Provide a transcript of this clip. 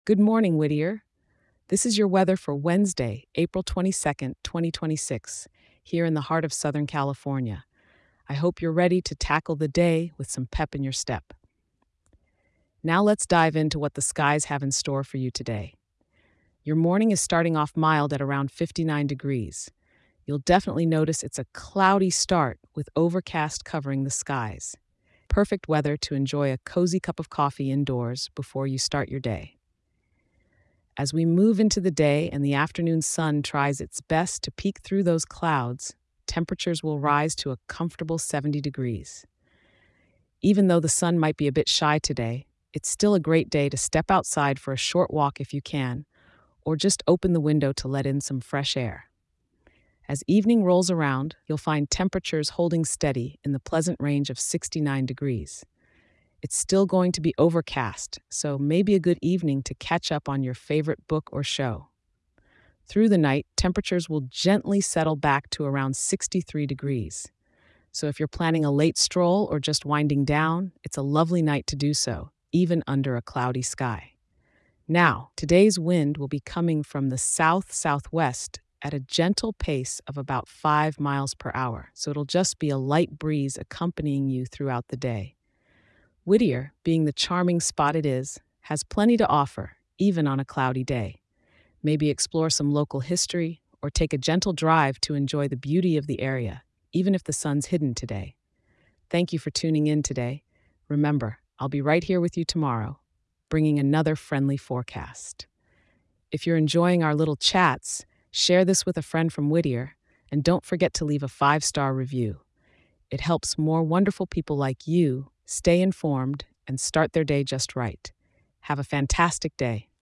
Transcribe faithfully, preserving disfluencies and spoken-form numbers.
Good morning, Whittier. This is your weather for Wednesday, April twenty-second, twenty twenty-six, here in the heart of Southern California. I hope you're ready to tackle the day with some pep in your step. Now let's dive into what the skies have in store for you today. Your morning is starting off mild at around fifty-nine degrees. You'll definitely notice it's a cloudy start with overcast covering the skies. Perfect weather to enjoy a cozy cup of coffee indoors before you start your day. As we move into the day and the afternoon sun tries its best to peek through those clouds, temperatures will rise to a comfortable seventy degrees. Even though the sun might be a bit shy today, it's still a great day to step outside for a short walk if you can, or just open the window to let in some fresh air. As evening rolls around, you'll find temperatures holding steady in the pleasant range of sixty-nine degrees. It's still going to be overcast, so maybe a good evening to catch up on your favorite book or show. Through the night, temperatures will gently settle back to around sixty-three degrees. So if you're planning a late stroll or just winding down, it's a lovely night to do so, even under a cloudy sky. Now, today's wind will be coming from the south-southwest at a gentle pace of about five miles per hour, so it'll just be a light breeze accompanying you throughout the day. Whittier, being the charming spot it is, has plenty to offer, even on a cloudy day. Maybe explore some local history or take a gentle drive to enjoy the beauty of the area, even if the sun's hidden today. Thank you for tuning in today. Remember, I'll be right here with you tomorrow, bringing another friendly forecast. If you're enjoying our little chats, share this with a friend from Whittier, and don't forget to leave a five-star review. It helps more wonderful people like you stay informed and start their day just right. Have a fantastic day.